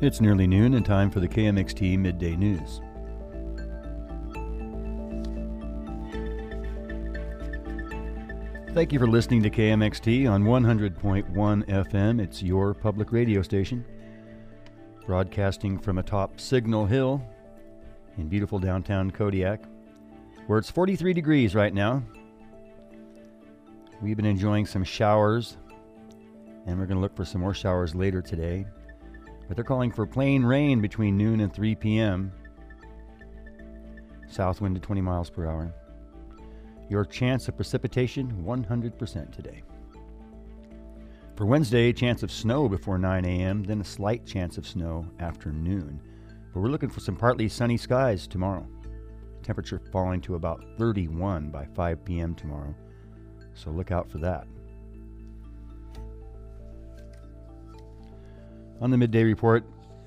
It's nearly noon and time for the KMXT Midday News. Thank you for listening to KMXT on 100.1 FM. It's your public radio station, broadcasting from atop Signal Hill in beautiful downtown Kodiak, where it's 43 degrees right now. We've been enjoying some showers, and we're going to look for some more showers later today. But they're calling for plain rain between noon and 3 p.m. South wind to 20 miles per hour. Your chance of precipitation, 100% today. For Wednesday, chance of snow before 9 a.m., then a slight chance of snow after noon. But we're looking for some partly sunny skies tomorrow. Temperature falling to about 31 by 5 p.m. tomorrow. So look out for that. On the Midday Report,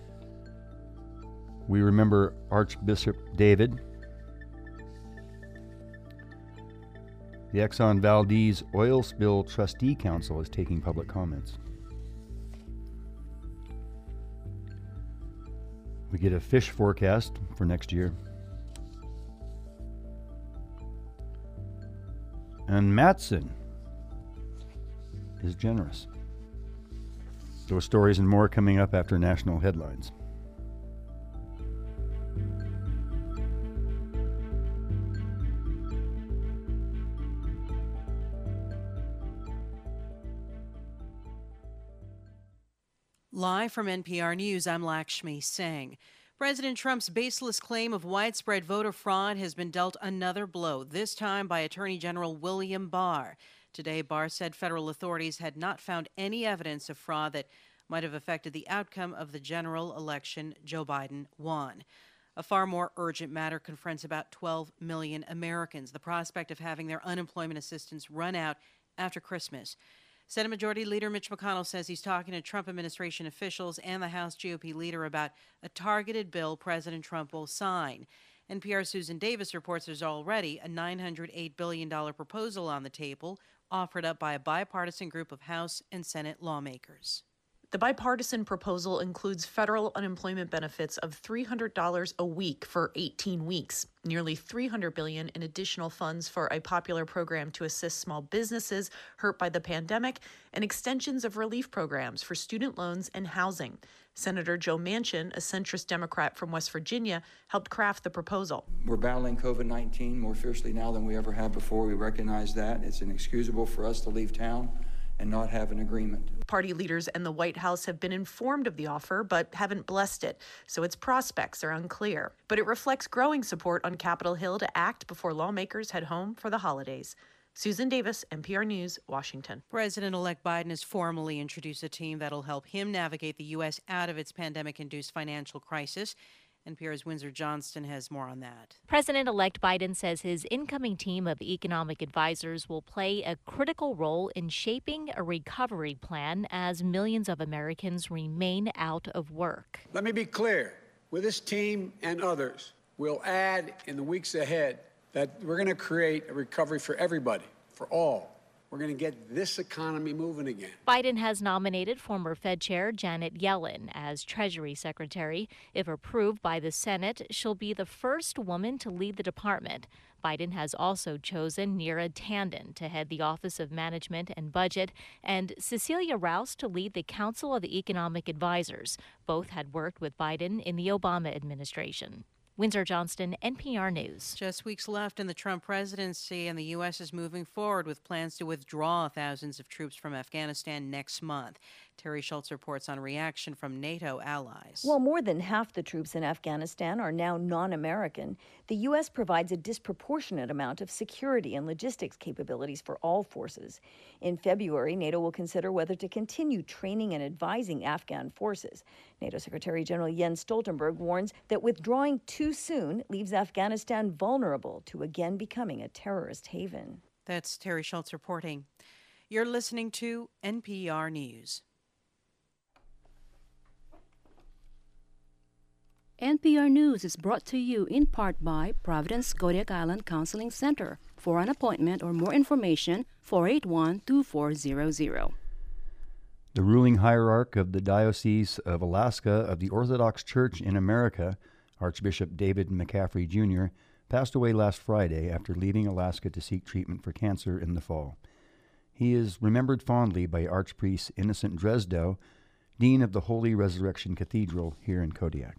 we remember Archbishop David. The Exxon Valdez Oil Spill Trustee Council is taking public comments. We get a fish forecast for next year. And Matson is generous. Those stories and more coming up after national headlines. Live from NPR News, I'm Lakshmi Singh. President Trump's baseless claim of widespread voter fraud has been dealt another blow, this time by Attorney General William Barr. Today, Barr said federal authorities had not found any evidence of fraud that might have affected the outcome of the general election Joe Biden won. A far more urgent matter confronts about 12 million Americans, the prospect of having their unemployment assistance run out after Christmas. Senate Majority Leader Mitch McConnell says he's talking to Trump administration officials and the House GOP leader about a targeted bill President Trump will sign. NPR's Susan Davis reports there's already a $908 billion proposal on the table, offered up by a bipartisan group of House and Senate lawmakers. The bipartisan proposal includes federal unemployment benefits of $300 a week for 18 weeks, nearly $300 billion in additional funds for a popular program to assist small businesses hurt by the pandemic, and extensions of relief programs for student loans and housing. Senator Joe Manchin, a centrist Democrat from West Virginia, helped craft the proposal. We're battling COVID-19 more fiercely now than we ever have before. We recognize that. It's inexcusable for us to leave town and not have an agreement. Party leaders and the White House have been informed of the offer, but haven't blessed it, so its prospects are unclear. But it reflects growing support on Capitol Hill to act before lawmakers head home for the holidays. Susan Davis, NPR News, Washington. President-elect Biden has formally introduced a team that'll help him navigate the U.S. out of its pandemic-induced financial crisis. NPR's Windsor Johnston has more on that. President-elect Biden says his incoming team of economic advisors will play a critical role in shaping a recovery plan as millions of Americans remain out of work. Let me be clear. With this team and others, we'll add in the weeks ahead that we're going to create a recovery for everybody, for all. We're going to get this economy moving again. Biden has nominated former Fed Chair Janet Yellen as Treasury Secretary. If approved by the Senate, she'll be the first woman to lead the department. Biden has also chosen Neera Tanden to head the Office of Management and Budget and Cecilia Rouse to lead the Council of Economic Advisors. Both had worked with Biden in the Obama administration. Windsor Johnston, NPR News. Just weeks left in the Trump presidency, and the U.S. is moving forward with plans to withdraw thousands of troops from Afghanistan next month. Terry Schultz reports on reaction from NATO allies. While more than half the troops in Afghanistan are now non-American, the U.S. provides a disproportionate amount of security and logistics capabilities for all forces. In February, NATO will consider whether to continue training and advising Afghan forces. NATO Secretary General Jens Stoltenberg warns that withdrawing too soon leaves Afghanistan vulnerable to again becoming a terrorist haven. That's Terry Schultz reporting. You're listening to NPR News. NPR News is brought to you in part by Providence Kodiak Island Counseling Center. For an appointment or more information, 481-2400. The ruling hierarch of the Diocese of Alaska of the Orthodox Church in America, Archbishop David McCaffrey Jr., passed away last Friday after leaving Alaska to seek treatment for cancer in the fall. He is remembered fondly by Archpriest Innocent Dresdow, Dean of the Holy Resurrection Cathedral here in Kodiak.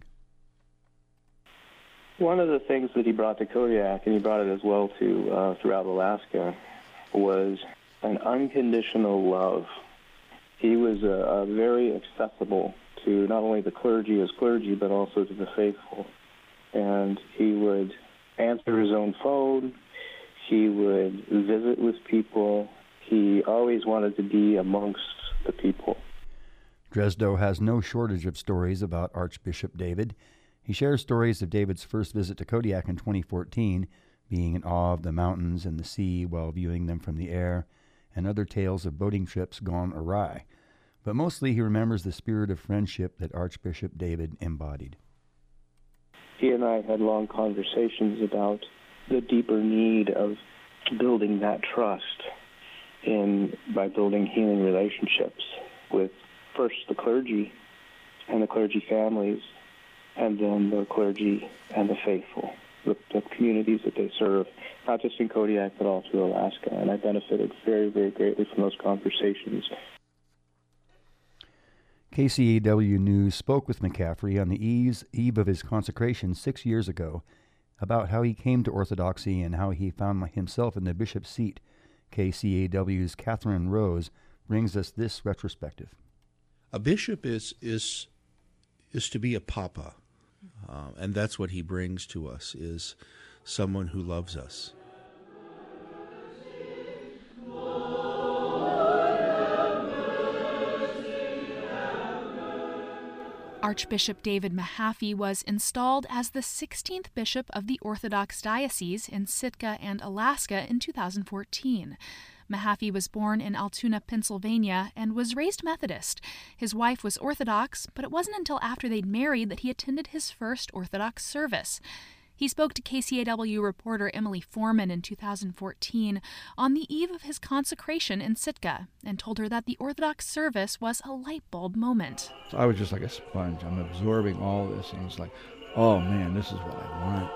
One of the things that he brought to Kodiak, and he brought it as well to throughout Alaska, was an unconditional love. He was very accessible to not only the clergy as clergy, but also to the faithful. And he would answer his own phone. He would visit with people. He always wanted to be amongst the people. Dresdow has no shortage of stories about Archbishop David. He shares stories of David's first visit to Kodiak in 2014, being in awe of the mountains and the sea while viewing them from the air, and other tales of boating trips gone awry. But mostly he remembers the spirit of friendship that Archbishop David embodied. He and I had long conversations about the deeper need of building that trust by building healing relationships with first the clergy and the clergy families, and then the clergy and the faithful, the communities that they serve, not just in Kodiak, but all through Alaska. And I benefited very, very greatly from those conversations. KCAW News spoke with McCaffrey on the eve of his consecration 6 years ago about how he came to Orthodoxy and how he found himself in the bishop's seat. KCAW's Catherine Rose brings us this retrospective. A bishop is to be a papa, and that's what he brings to us, is someone who loves us. Archbishop David Mahaffey was installed as the 16th bishop of the Orthodox Diocese in Sitka and Alaska in 2014. Mahaffey was born in Altoona, Pennsylvania, and was raised Methodist. His wife was Orthodox, but it wasn't until after they'd married that he attended his first Orthodox service. He spoke to KCAW reporter Emily Foreman in 2014 on the eve of his consecration in Sitka and told her that the Orthodox service was a light bulb moment. I was just like a sponge. I'm absorbing all this, and it's like, oh man, this is what I want.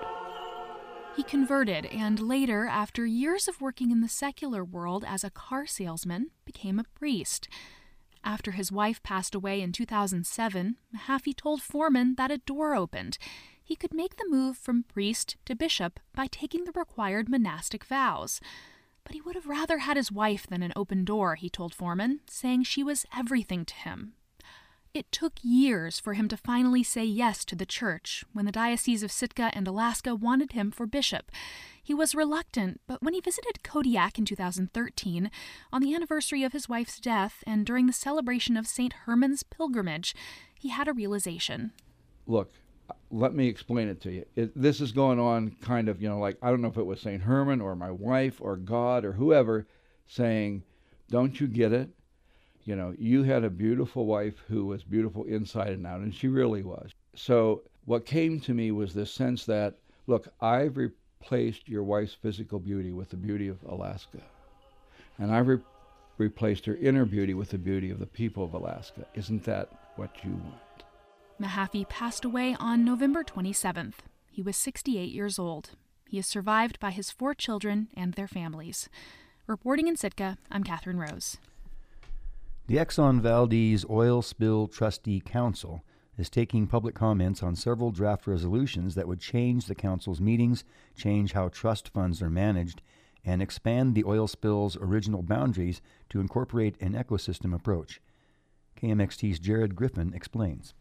He converted and later, after years of working in the secular world as a car salesman, became a priest. After his wife passed away in 2007, Mahaffey told Foreman that a door opened. He could make the move from priest to bishop by taking the required monastic vows. But he would have rather had his wife than an open door, he told Foreman, saying she was everything to him. It took years for him to finally say yes to the church when the Diocese of Sitka and Alaska wanted him for bishop. He was reluctant, but when he visited Kodiak in 2013, on the anniversary of his wife's death and during the celebration of St. Herman's pilgrimage, he had a realization. Look, let me explain it to you. This is going on kind of, like, I don't know if it was St. Herman or my wife or God or whoever saying, don't you get it? You had a beautiful wife who was beautiful inside and out, and she really was. So what came to me was this sense that, look, I've replaced your wife's physical beauty with the beauty of Alaska. And I've replaced her inner beauty with the beauty of the people of Alaska. Isn't that what you want? Mahaffey passed away on November 27th. He was 68 years old. He is survived by his 4 children and their families. Reporting in Sitka, I'm Catherine Rose. The Exxon Valdez Oil Spill Trustee Council is taking public comments on several draft resolutions that would change the council's meetings, change how trust funds are managed, and expand the oil spill's original boundaries to incorporate an ecosystem approach. KMXT's Jared Griffin explains.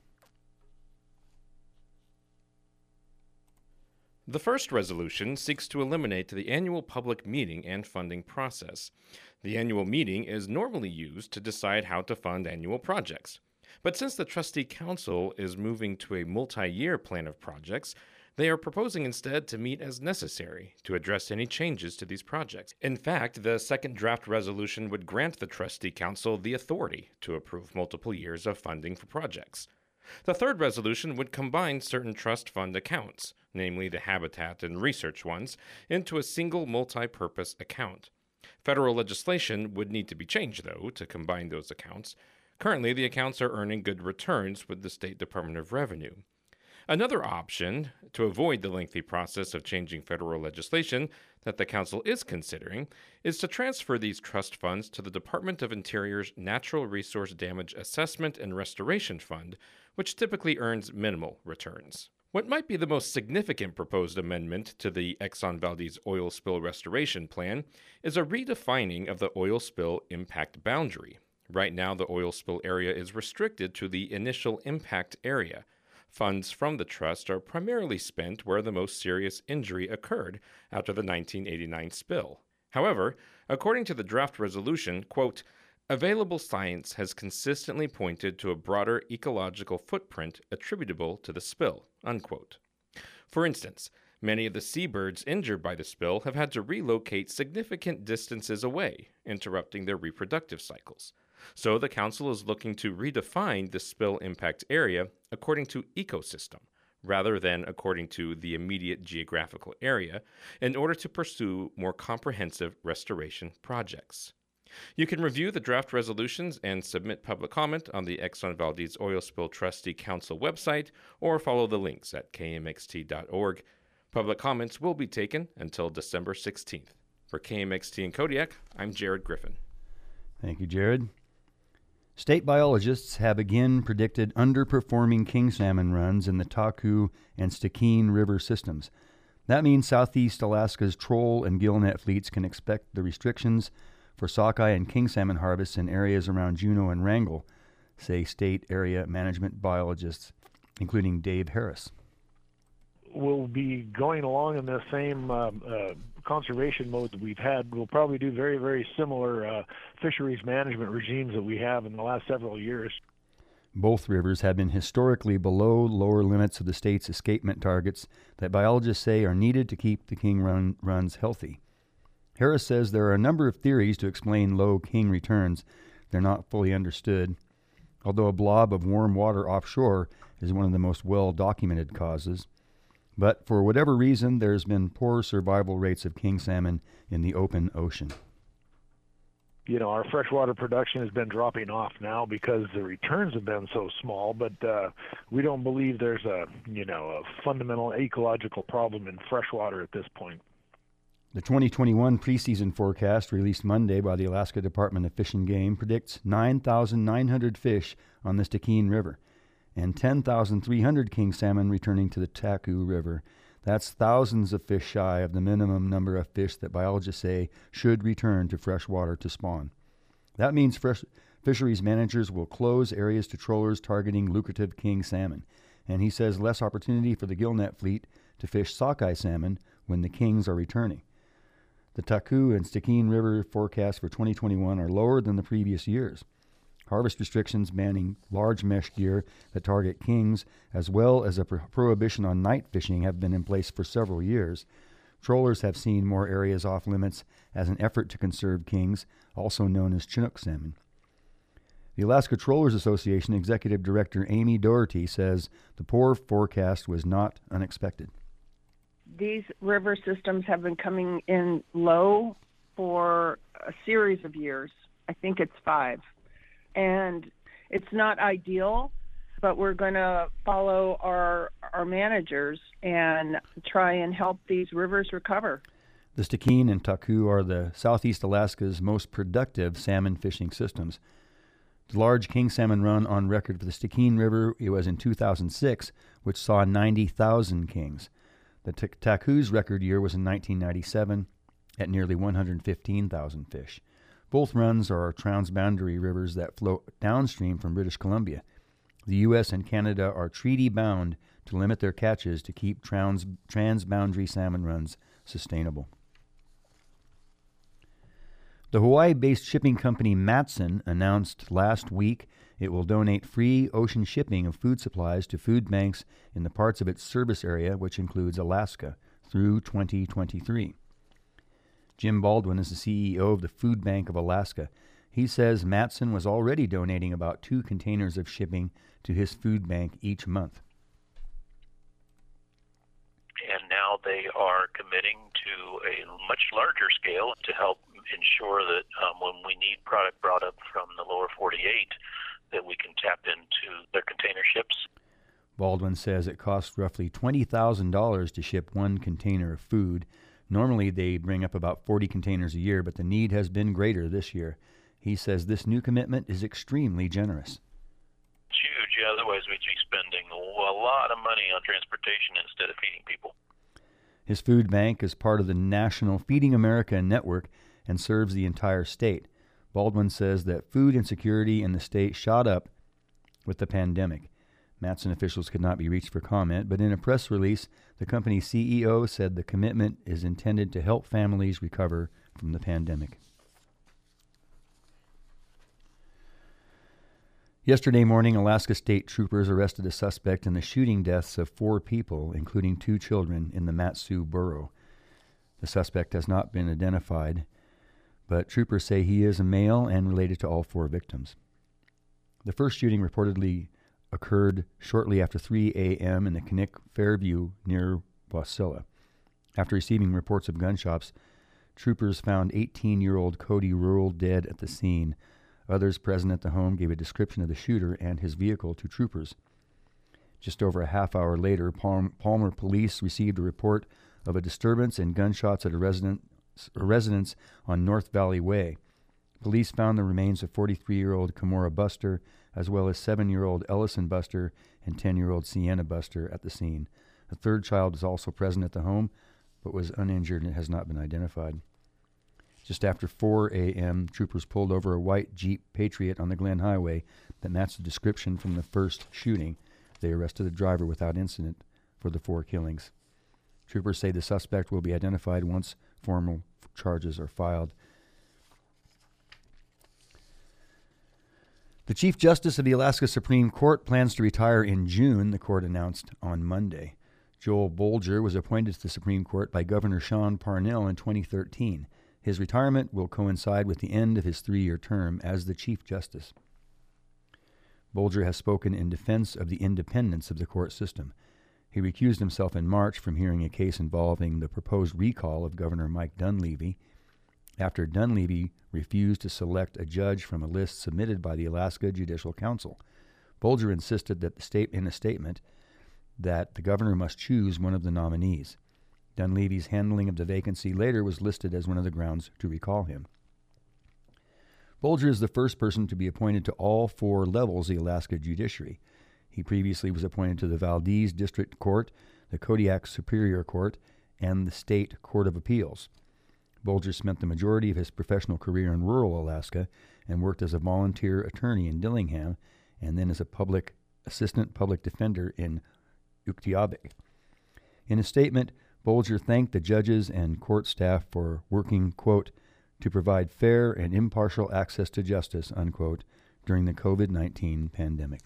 The first resolution seeks to eliminate the annual public meeting and funding process. The annual meeting is normally used to decide how to fund annual projects. But since the Trustee Council is moving to a multi-year plan of projects, they are proposing instead to meet as necessary to address any changes to these projects. In fact, the second draft resolution would grant the Trustee Council the authority to approve multiple years of funding for projects. The third resolution would combine certain trust fund accounts, namely the habitat and research ones, into a single multi-purpose account. Federal legislation would need to be changed, though, to combine those accounts. Currently, the accounts are earning good returns with the State Department of Revenue. Another option to avoid the lengthy process of changing federal legislation that the Council is considering is to transfer these trust funds to the Department of Interior's Natural Resource Damage Assessment and Restoration Fund, which typically earns minimal returns. What might be the most significant proposed amendment to the Exxon Valdez oil spill restoration plan is a redefining of the oil spill impact boundary. Right now, the oil spill area is restricted to the initial impact area. Funds from the trust are primarily spent where the most serious injury occurred after the 1989 spill. However, according to the draft resolution, quote, available science has consistently pointed to a broader ecological footprint attributable to the spill, unquote. For instance, many of the seabirds injured by the spill have had to relocate significant distances away, interrupting their reproductive cycles. So the Council is looking to redefine the spill impact area according to ecosystem, rather than according to the immediate geographical area, in order to pursue more comprehensive restoration projects. You can review the draft resolutions and submit public comment on the Exxon Valdez Oil Spill Trustee Council website, or follow the links at kmxt.org. Public comments will be taken until December 16th. For KMXT in Kodiak, I'm Jared Griffin. Thank you, Jared. State biologists have again predicted underperforming king salmon runs in the Taku and Stikine River systems. That means Southeast Alaska's troll and gillnet fleets can expect the restrictions for sockeye and king salmon harvests in areas around Juneau and Wrangell, say state area management biologists, including Dave Harris. We'll be going along in the same conservation mode that we've had. We'll probably do very, very similar fisheries management regimes that we have in the last several years. Both rivers have been historically below lower limits of the state's escapement targets that biologists say are needed to keep the king runs healthy. Harris says there are a number of theories to explain low king returns. They're not fully understood, although a blob of warm water offshore is one of the most well-documented causes. But for whatever reason, there's been poor survival rates of king salmon in the open ocean. You know, our freshwater production has been dropping off now because the returns have been so small, but we don't believe there's a fundamental ecological problem in freshwater at this point. The 2021 preseason forecast released Monday by the Alaska Department of Fish and Game predicts 9,900 fish on the Stikine River and 10,300 king salmon returning to the Taku River. That's thousands of fish shy of the minimum number of fish that biologists say should return to freshwater to spawn. That means fisheries managers will close areas to trollers targeting lucrative king salmon, and he says less opportunity for the gillnet fleet to fish sockeye salmon when the kings are returning. The Taku and Stikine River forecasts for 2021 are lower than the previous years. Harvest restrictions banning large mesh gear that target kings, as well as a prohibition on night fishing, have been in place for several years. Trollers have seen more areas off limits as an effort to conserve kings, also known as Chinook salmon. The Alaska Trollers Association Executive Director Amy Doherty says the poor forecast was not unexpected. These river systems have been coming in low for a series of years. I think it's 5. And it's not ideal, but we're going to follow our managers and try and help these rivers recover. The Stikine and Taku are the Southeast Alaska's most productive salmon fishing systems. The large king salmon run on record for the Stikine River was in 2006, which saw 90,000 kings. The Taku's record year was in 1997 at nearly 115,000 fish. Both runs are transboundary rivers that flow downstream from British Columbia. The U.S. and Canada are treaty-bound to limit their catches to keep transboundary salmon runs sustainable. The Hawaii-based shipping company Matson announced last week it will donate free ocean shipping of food supplies to food banks in the parts of its service area, which includes Alaska, through 2023. Jim Baldwin is the CEO of the Food Bank of Alaska. He says Matson was already donating about 2 containers of shipping to his food bank each month. And now they are committing to a much larger scale to help ensure that when we need product brought up from the lower 48, that we can tap into their container ships. Baldwin says it costs roughly $20,000 to ship one container of food. Normally they bring up about 40 containers a year, but the need has been greater this year. He says this new commitment is extremely generous. It's huge. Yeah, otherwise we'd be spending a lot of money on transportation instead of feeding people. His food bank is part of the National Feeding America network and serves the entire state. Baldwin says that food insecurity in the state shot up with the pandemic. Matson officials could not be reached for comment, but in a press release, the company's CEO said the commitment is intended to help families recover from the pandemic. Yesterday morning, Alaska State Troopers arrested a suspect in the shooting deaths of 4 people, including 2 children, in the Mat-Su borough. The suspect has not been identified, but troopers say he is a male and related to all 4 victims. The first shooting reportedly occurred shortly after 3 a.m. in the Knik Fairview near Wasilla. After receiving reports of gunshots, troopers found 18-year-old Cody Rural dead at the scene. Others present at the home gave a description of the shooter and his vehicle to troopers. Just over a half hour later, Palmer police received a report of a disturbance and gunshots at a residence on North Valley Way. Police found the remains of 43-year-old Kimora Buster, as well as 7-year-old Ellison Buster and 10-year-old Sienna Buster at the scene. A third child was also present at the home, but was uninjured and has not been identified. Just after 4 a.m., troopers pulled over a white Jeep Patriot on the Glen Highway that matched the description from the first shooting. They arrested the driver without incident for the 4 killings. Troopers say the suspect will be identified once formal charges are filed. The Chief Justice of the Alaska Supreme Court plans to retire in June, the court announced on Monday. Joel Bolger was appointed to the Supreme Court by Governor Sean Parnell in 2013. His retirement will coincide with the end of his 3-year term as the Chief Justice. Bolger has spoken in defense of the independence of the court system. He recused himself in March from hearing a case involving the proposed recall of Governor Mike Dunleavy after Dunleavy refused to select a judge from a list submitted by the Alaska Judicial Council. Bolger insisted that in a statement that the governor must choose one of the nominees. Dunleavy's handling of the vacancy later was listed as one of the grounds to recall him. Bolger is the first person to be appointed to all 4 levels of the Alaska judiciary. He previously was appointed to the Valdez District Court, the Kodiak Superior Court, and the State Court of Appeals. Bolger spent the majority of his professional career in rural Alaska and worked as a volunteer attorney in Dillingham and then as a assistant public defender in Uktiabek. In a statement, Bolger thanked the judges and court staff for working, quote, to provide fair and impartial access to justice, unquote, during the COVID-19 pandemic.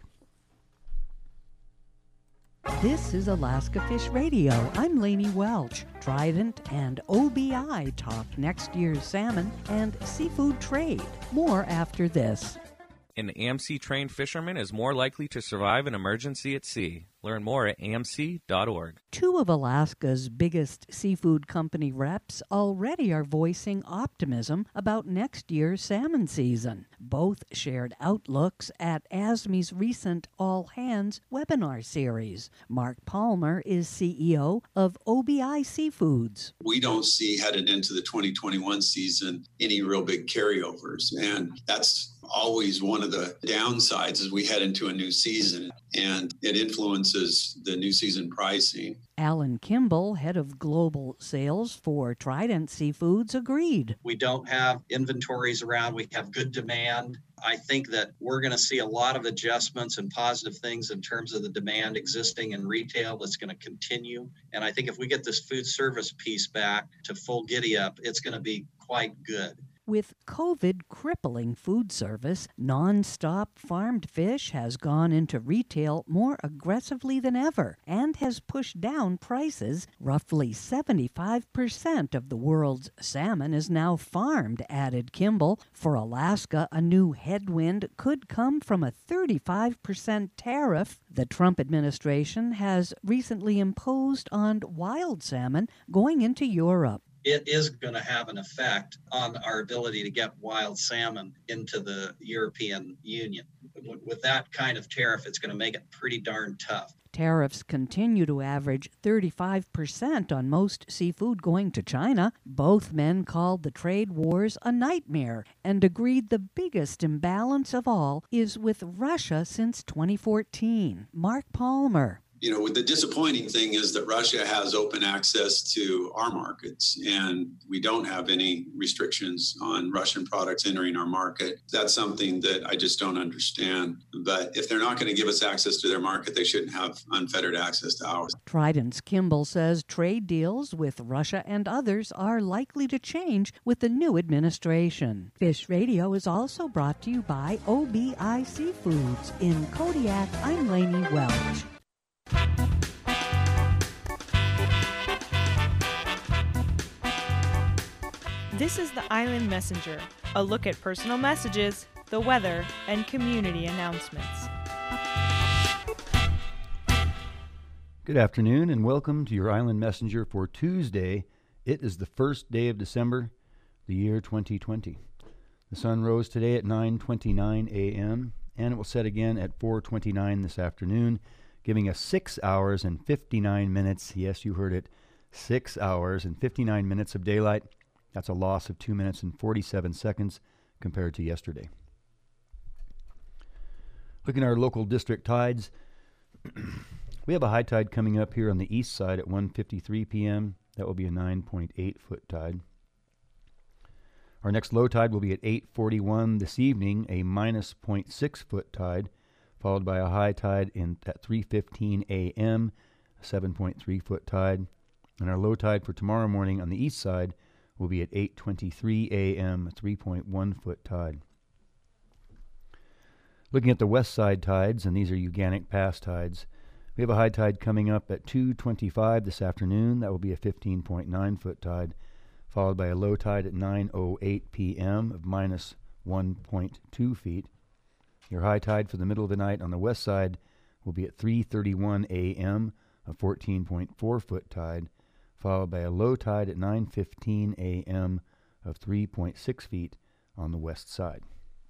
This is Alaska Fish Radio. I'm Lainey Welch. Trident and OBI talk next year's salmon and seafood trade. More after this. An AMC-trained fisherman is more likely to survive an emergency at sea. Learn more at amc.org. 2 of Alaska's biggest seafood company reps already are voicing optimism about next year's salmon season. Both shared outlooks at ASME's recent All Hands webinar series. Mark Palmer is CEO of OBI Seafoods. We don't see headed into the 2021 season any real big carryovers, and that's always one of the downsides as we head into a new season, and it influences the new season pricing. Alan Kimball, head of global sales for Trident Seafoods, agreed. We don't have inventories around. We have good demand. I think that we're going to see a lot of adjustments and positive things in terms of the demand existing in retail that's going to continue. And I think if we get this food service piece back to full giddy up, it's going to be quite good. With COVID crippling food service, non-stop farmed fish has gone into retail more aggressively than ever and has pushed down prices. Roughly 75% of the world's salmon is now farmed, added Kimball. For Alaska, a new headwind could come from a 35% tariff the Trump administration has recently imposed on wild salmon going into Europe. it is going to have an effect on our ability to get wild salmon into the European Union. With that kind of tariff, it's going to make it pretty darn tough. Tariffs continue to average 35% on most seafood going to China. Both men called the trade wars a nightmare and agreed the biggest imbalance of all is with Russia since 2014. Mark Palmer. You know, the disappointing thing is that Russia has open access to our markets, and we don't have any restrictions on Russian products entering our market. That's something that I just don't understand. But if they're not going to give us access to their market, they shouldn't have unfettered access to ours. Trident's Kimball says trade deals with Russia and others are likely to change with the new administration. Fish Radio is also brought to you by OBI Seafoods. In Kodiak, I'm Lainey Welch. This is the Island Messenger, a look at personal messages, the weather, and community announcements. Good afternoon and welcome to your Island Messenger for Tuesday. It is the first day of December, the year 2020. The sun rose today at 9:29 a.m. and it will set again at 4:29 this afternoon, giving us 6 hours and 59 minutes. Yes, you heard it. 6 hours and 59 minutes of daylight. That's a loss of 2 minutes and 47 seconds compared to yesterday. Looking at our local district tides, we have a high tide coming up here on the east side at 1:53 p.m. That will be a 9.8 foot tide. Our next low tide will be at 8:41 this evening, a minus 0.6 foot tide, followed by a high tide at 3:15 a.m., a 7.3 foot tide. And our low tide for tomorrow morning on the east side will be at 8:23 a.m., a 3.1 foot tide. Looking at the west side tides, and these are Uganic Pass tides, we have a high tide coming up at 2:25 this afternoon. That will be a 15.9 foot tide, followed by a low tide at 9:08 p.m. of minus 1.2 feet. Your high tide for the middle of the night on the west side will be at 3:31 a.m., a 14.4 foot tide, followed by a low tide at 9:15 a.m. of 3.6 feet on the west side.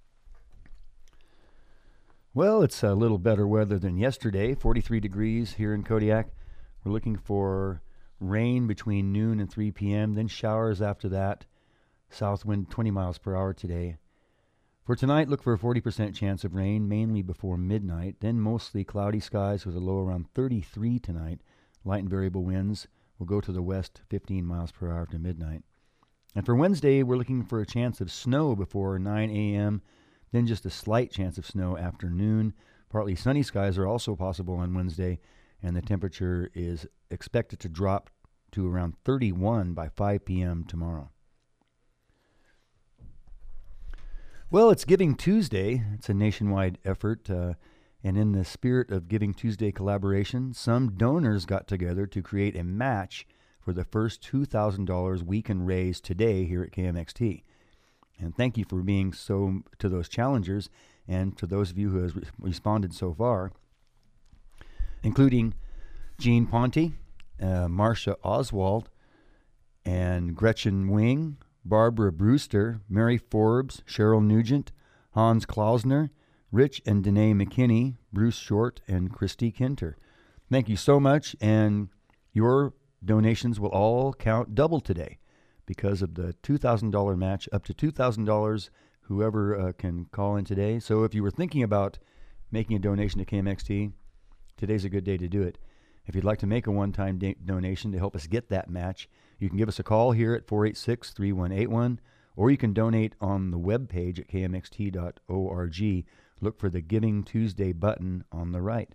Well, it's a little better weather than yesterday, 43 degrees here in Kodiak. We're looking for rain between noon and 3 p.m., then showers after that. South wind 20 miles per hour today. For tonight, look for a 40% chance of rain, mainly before midnight, then mostly cloudy skies with a low around 33 tonight. Light and variable winds will go to the west 15 miles per hour to midnight. And for Wednesday, we're looking for a chance of snow before 9 a.m., then just a slight chance of snow after noon. Partly sunny skies are also possible on Wednesday, and the temperature is expected to drop to around 31 by 5 p.m. tomorrow. Well, it's Giving Tuesday. It's a nationwide effort, and in the spirit of Giving Tuesday collaboration, some donors got together to create a match for the first $2,000 we can raise today here at KMXT. And thank you for being so to those challengers and to those of you who have responded so far, including Jean Ponte, Marcia Oswald, and Gretchen Wing, Barbara Brewster, Mary Forbes, Cheryl Nugent, Hans Klausner, Rich and Danae McKinney, Bruce Short, and Christy Kinter. Thank you so much, and your donations will all count double today because of the $2,000 match, up to $2,000, whoever can call in today. So if you were thinking about making a donation to KMXT, today's a good day to do it. If you'd like to make a one-time donation to help us get that match, you can give us a call here at 486-3181, or you can donate on the webpage at kmxt.org. Look for the Giving Tuesday button on the right.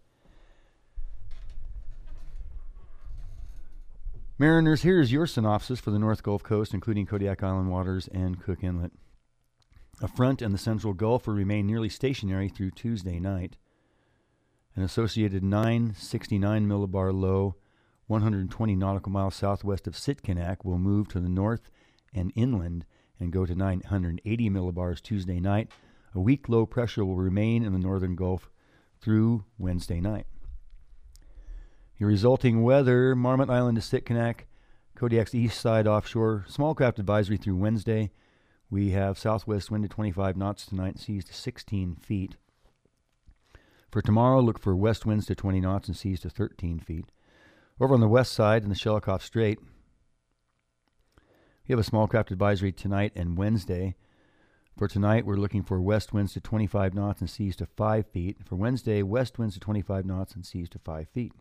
Mariners, here's your synopsis for the North Gulf Coast, including Kodiak Island waters and Cook Inlet. A front in the central Gulf will remain nearly stationary through Tuesday night. An associated 969 millibar low, 120 nautical miles southwest of Sitkinak, will move to the north and inland and go to 980 millibars Tuesday night. A weak low pressure will remain in the northern Gulf through Wednesday night. Your resulting weather: Marmot Island to Sitkinak, Kodiak's east side offshore, small craft advisory through Wednesday. We have southwest wind to 25 knots tonight, seas to 16 feet. For tomorrow, look for west winds to 20 knots and seas to 13 feet. Over on the west side in the Shelikof Strait, we have a small craft advisory tonight and Wednesday. For tonight, we're looking for west winds to 25 knots and seas to 5 feet. For Wednesday, west winds to 25 knots and seas to 5 feet.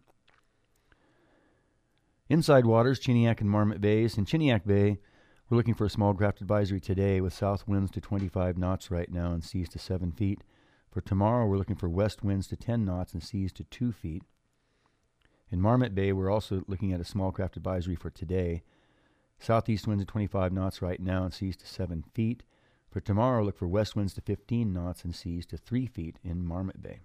Inside waters, Chiniak and Marmot Bays. In Chiniak Bay, we're looking for a small craft advisory today with south winds to 25 knots right now and seas to 7 feet. For tomorrow, we're looking for west winds to 10 knots and seas to 2 feet. In Marmot Bay, we're also looking at a small craft advisory for today. Southeast winds to 25 knots right now and seas to 7 feet. For tomorrow, look for west winds to 15 knots and seas to 3 feet in Marmot Bay.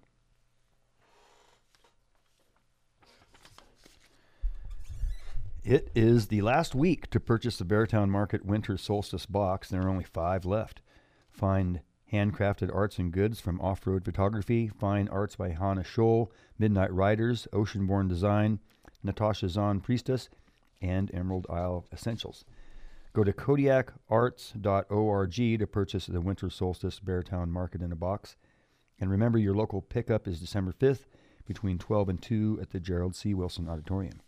It is the last week to purchase the Beartown Market Winter Solstice box. There are only 5 left. Find handcrafted arts and goods from Off-Road Photography, fine arts by Hannah Scholl, Midnight Riders, Oceanborn Design, Natasha Zahn Priestess, and Emerald Isle Essentials. Go to kodiakarts.org to purchase the Winter Solstice Beartown Market in a box. And remember, your local pickup is December 5th between 12 and 2 at the Gerald C. Wilson Auditorium.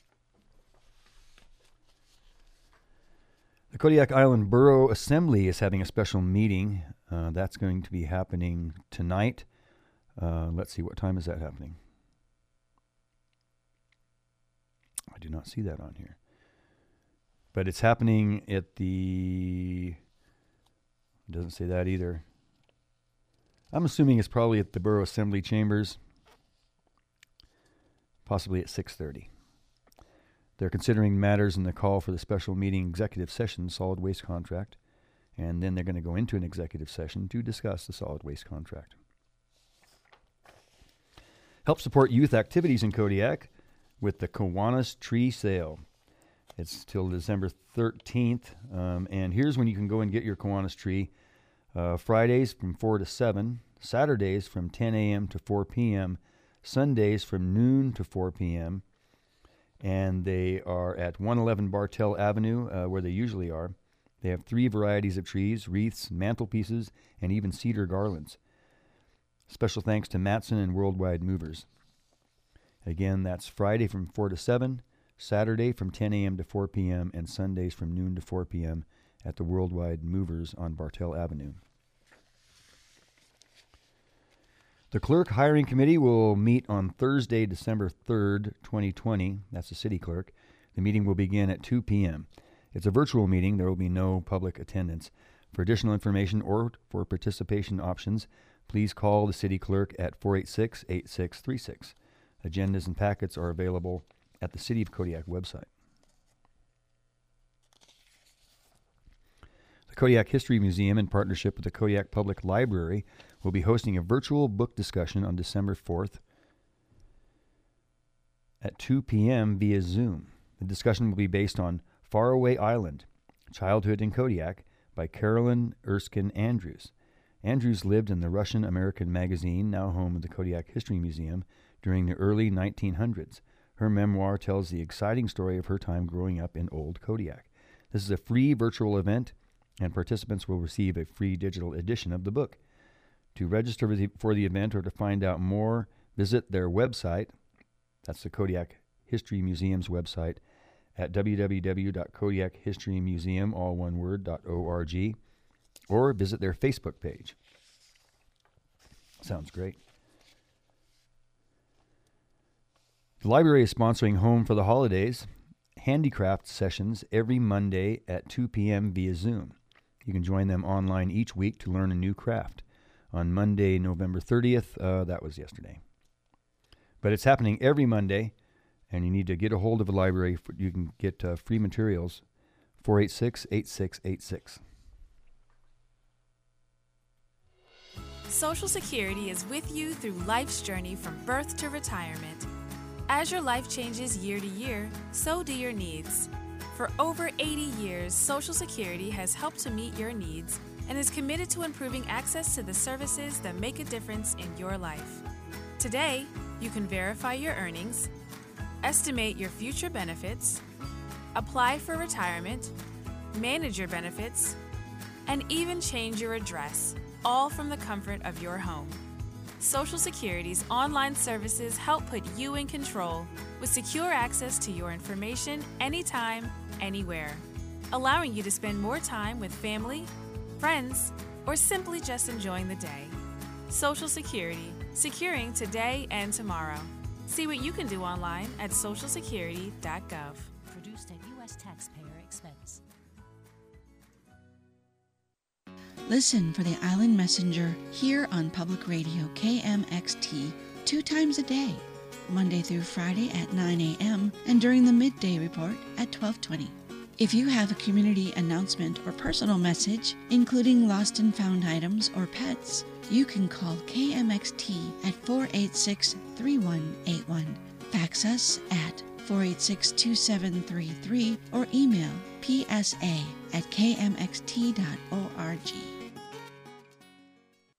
The Kodiak Island Borough Assembly is having a special meeting. That's going to be happening tonight. Let's see, what time is that happening? I do not see that on here. But it's happening at the... It doesn't say that either. I'm assuming it's probably at the Borough Assembly Chambers, possibly at 6:30. They're considering matters in the call for the special meeting executive session solid waste contract, and then they're going to go into an executive session to discuss the solid waste contract. Help support youth activities in Kodiak with the Kiwanis Tree Sale. It's till December 13th, and here's when you can go and get your Kiwanis tree. Fridays from 4 to 7, Saturdays from 10 a.m. to 4 p.m., Sundays from noon to 4 p.m., and they are at 111 Bartell Avenue, where they usually are. They have 3 varieties of trees, wreaths, mantelpieces, and even cedar garlands. Special thanks to Matson and Worldwide Movers. Again, that's Friday from 4 to 7, Saturday from 10 a.m. to 4 p.m., and Sundays from noon to 4 p.m. at the Worldwide Movers on Bartell Avenue. The Clerk Hiring Committee will meet on Thursday, December 3rd, 2020. That's the city clerk. The meeting will begin at 2 p.m. It's a virtual meeting. There will be no public attendance. For additional information or for participation options, please call the city clerk at 486-8636. Agendas and packets are available at the City of Kodiak website. The Kodiak History Museum, in partnership with the Kodiak Public Library, will be hosting a virtual book discussion on December 4th at 2 p.m. via Zoom. The discussion will be based on Faraway Island, Childhood in Kodiak by Carolyn Erskine Andrews. Andrews lived in the Russian-American magazine, now home of the Kodiak History Museum, during the early 1900s. Her memoir tells the exciting story of her time growing up in Old Kodiak. This is a free virtual event, and participants will receive a free digital edition of the book. To register for the event or to find out more, visit their website. That's the Kodiak History Museum's website at www.kodiakhistorymuseum, all one word, .org, or visit their Facebook page. Sounds great. The library is sponsoring Home for the Holidays handicraft sessions every Monday at 2 p.m. via Zoom. You can join them online each week to learn a new craft. On Monday, November 30th, that was yesterday. But it's happening every Monday, and you need to get a hold of the library. You can get free materials, 486-8686. Social Security is with you through life's journey from birth to retirement. As your life changes year to year, so do your needs. For over 80 years, Social Security has helped to meet your needs and is committed to improving access to the services that make a difference in your life. Today, you can verify your earnings, estimate your future benefits, apply for retirement, manage your benefits, and even change your address, all from the comfort of your home. Social Security's online services help put you in control with secure access to your information anytime, anywhere, allowing you to spend more time with family, friends, or simply just enjoying the day. Social Security, securing today and tomorrow. See what you can do online at socialsecurity.gov. Produced at U.S. taxpayer expense. Listen for the Island Messenger here on Public Radio KMXT 2 times a day, Monday through Friday at 9 a.m. and during the midday report at 12:20. If you have a community announcement or personal message, including lost and found items or pets, you can call KMXT at 486-3181. Fax us at 486-2733 or email psa@kmxt.org.